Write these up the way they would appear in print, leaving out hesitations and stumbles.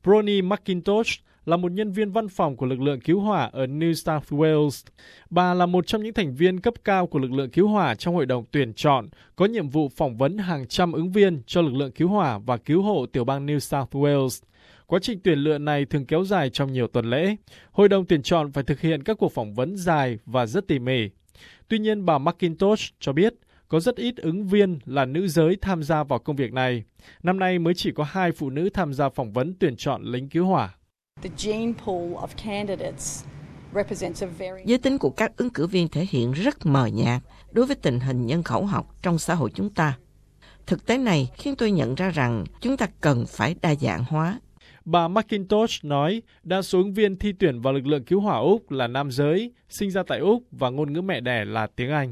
Bronnie McIntosh là một nhân viên văn phòng của lực lượng cứu hỏa ở New South Wales. Bà là một trong những thành viên cấp cao của lực lượng cứu hỏa trong hội đồng tuyển chọn, có nhiệm vụ phỏng vấn hàng trăm ứng viên cho lực lượng cứu hỏa và cứu hộ tiểu bang New South Wales. Quá trình tuyển lựa này thường kéo dài trong nhiều tuần lễ. Hội đồng tuyển chọn phải thực hiện các cuộc phỏng vấn dài và rất tỉ mỉ. Tuy nhiên, bà McIntosh cho biết có rất ít ứng viên là nữ giới tham gia vào công việc này. Năm nay mới chỉ có 2 phụ nữ tham gia phỏng vấn tuyển chọn lính cứu hỏa. Giới tính của các ứng cử viên thể hiện rất mờ nhạt đối với tình hình nhân khẩu học trong xã hội chúng ta. Thực tế này khiến tôi nhận ra rằng chúng ta cần phải đa dạng hóa. Bà McIntosh nói đa số ứng viên thi tuyển vào lực lượng cứu hỏa Úc là nam giới, sinh ra tại Úc và ngôn ngữ mẹ đẻ là tiếng Anh.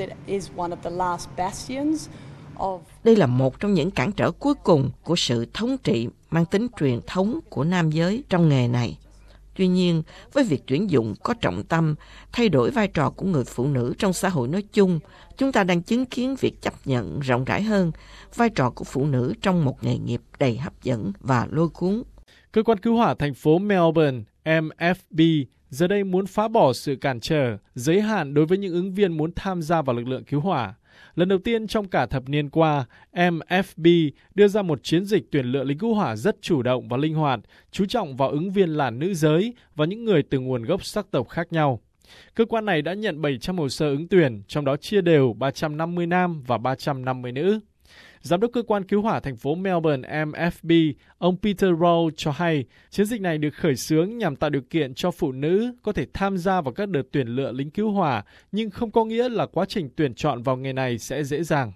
Đây là một trong những cản trở cuối cùng của sự thống trị mang tính truyền thống của nam giới trong nghề này. Tuy nhiên, với việc tuyển dụng có trọng tâm, thay đổi vai trò của người phụ nữ trong xã hội nói chung, chúng ta đang chứng kiến việc chấp nhận rộng rãi hơn vai trò của phụ nữ trong một nghề nghiệp đầy hấp dẫn và lôi cuốn. Cơ quan cứu hỏa thành phố Melbourne, MFB, giờ đây muốn phá bỏ sự cản trở, giới hạn đối với những ứng viên muốn tham gia vào lực lượng cứu hỏa. Lần đầu tiên trong cả thập niên qua, MFB đưa ra một chiến dịch tuyển lựa lính cứu hỏa rất chủ động và linh hoạt, chú trọng vào ứng viên là nữ giới và những người từ nguồn gốc sắc tộc khác nhau. Cơ quan này đã nhận 700 hồ sơ ứng tuyển, trong đó chia đều 350 nam và 350 nữ. Giám đốc cơ quan cứu hỏa thành phố Melbourne MFB, ông Peter Rowe cho hay, chiến dịch này được khởi xướng nhằm tạo điều kiện cho phụ nữ có thể tham gia vào các đợt tuyển lựa lính cứu hỏa, nhưng không có nghĩa là quá trình tuyển chọn vào nghề này sẽ dễ dàng.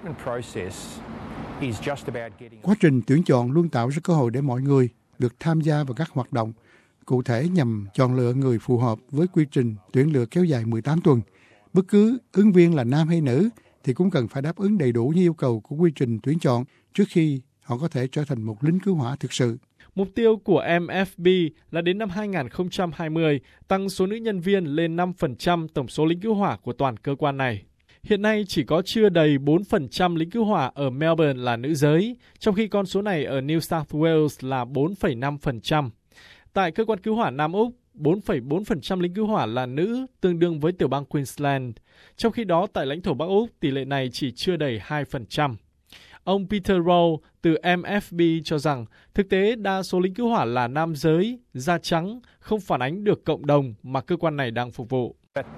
Quá trình tuyển chọn luôn tạo ra cơ hội để mọi người được tham gia vào các hoạt động, cụ thể nhằm chọn lựa người phù hợp với quy trình tuyển lựa kéo dài 18 tuần. Bất cứ ứng viên là nam hay nữ thì cũng cần phải đáp ứng đầy đủ những yêu cầu của quy trình tuyển chọn trước khi họ có thể trở thành một lính cứu hỏa thực sự. Mục tiêu của MFB là đến năm 2020 tăng số nữ nhân viên lên 5% tổng số lính cứu hỏa của toàn cơ quan này. Hiện nay chỉ có chưa đầy 4% lính cứu hỏa ở Melbourne là nữ giới, trong khi con số này ở New South Wales là 4,5%. Tại cơ quan cứu hỏa Nam Úc, 4,4% lính cứu hỏa là nữ, tương đương với tiểu bang Queensland. Trong khi đó, tại lãnh thổ Bắc Úc, tỷ lệ này chỉ chưa đầy 2%. Ông Peter Rowe từ MFB cho rằng, thực tế đa số lính cứu hỏa là nam giới, da trắng, không phản ánh được cộng đồng mà cơ quan này đang phục vụ.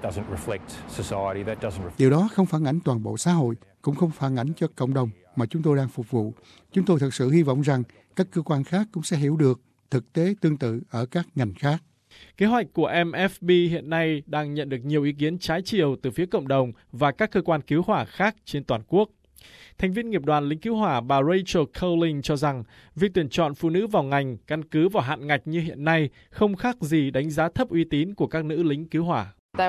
Điều đó không phản ánh toàn bộ xã hội, cũng không phản ánh cho cộng đồng mà chúng tôi đang phục vụ. Chúng tôi thật sự hy vọng rằng các cơ quan khác cũng sẽ hiểu được thực tế tương tự ở các ngành khác. Kế hoạch của MFB hiện nay đang nhận được nhiều ý kiến trái chiều từ phía cộng đồng và các cơ quan cứu hỏa khác trên toàn quốc. Thành viên nghiệp đoàn lính cứu hỏa bà Rachel Cowling cho rằng việc tuyển chọn phụ nữ vào ngành căn cứ vào hạn ngạch như hiện nay không khác gì đánh giá thấp uy tín của các nữ lính cứu hỏa.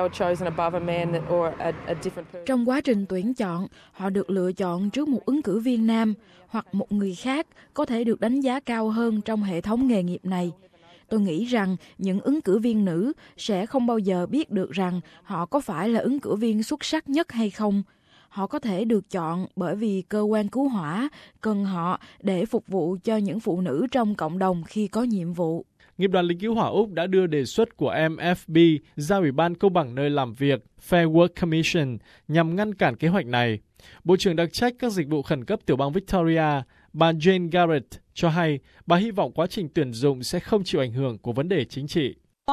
Trong quá trình tuyển chọn, họ được lựa chọn trước một ứng cử viên nam hoặc một người khác có thể được đánh giá cao hơn trong hệ thống nghề nghiệp này. Tôi nghĩ rằng những ứng cử viên nữ sẽ không bao giờ biết được rằng họ có phải là ứng cử viên xuất sắc nhất hay không. Họ có thể được chọn bởi vì cơ quan cứu hỏa cần họ để phục vụ cho những phụ nữ trong cộng đồng khi có nhiệm vụ. Nghiệp đoàn lính cứu hỏa Úc đã đưa đề xuất của MFB ra Ủy ban Công bằng nơi làm việc Fair Work Commission nhằm ngăn cản kế hoạch này. Bộ trưởng đặc trách các dịch vụ khẩn cấp tiểu bang Victoria, bà Jane Garrett cho hay bà hy vọng quá trình tuyển dụng sẽ không chịu ảnh hưởng của vấn đề chính trị.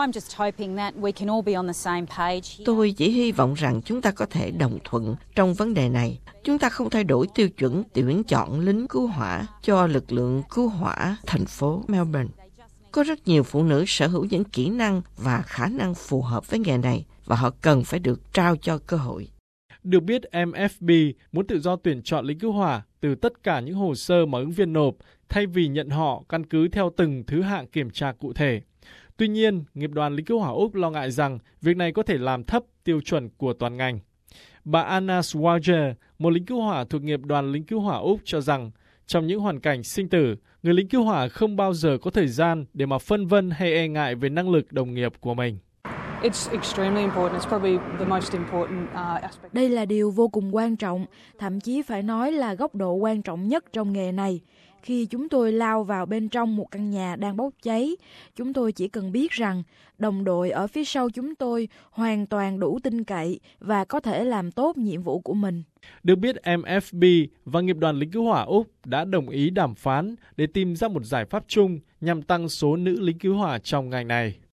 Tôi chỉ hy vọng rằng chúng ta có thể đồng thuận trong vấn đề này. Chúng ta không thay đổi tiêu chuẩn tuyển chọn lính cứu hỏa cho lực lượng cứu hỏa thành phố Melbourne. Có rất nhiều phụ nữ sở hữu những kỹ năng và khả năng phù hợp với nghề này và họ cần phải được trao cho cơ hội. Được biết, MFB muốn tự do tuyển chọn lính cứu hỏa từ tất cả những hồ sơ mà ứng viên nộp thay vì nhận họ căn cứ theo từng thứ hạng kiểm tra cụ thể. Tuy nhiên, nghiệp đoàn lính cứu hỏa Úc lo ngại rằng việc này có thể làm thấp tiêu chuẩn của toàn ngành. Bà Anna Swager, một lính cứu hỏa thuộc nghiệp đoàn lính cứu hỏa Úc cho rằng trong những hoàn cảnh sinh tử, người lính cứu hỏa không bao giờ có thời gian để mà phân vân hay e ngại về năng lực đồng nghiệp của mình. Đây là điều vô cùng quan trọng, thậm chí phải nói là góc độ quan trọng nhất trong nghề này. Khi chúng tôi lao vào bên trong một căn nhà đang bốc cháy, chúng tôi chỉ cần biết rằng đồng đội ở phía sau chúng tôi hoàn toàn đủ tin cậy và có thể làm tốt nhiệm vụ của mình. Được biết, MFB và Nghiệp đoàn lính cứu hỏa Úc đã đồng ý đàm phán để tìm ra một giải pháp chung nhằm tăng số nữ lính cứu hỏa trong ngành này.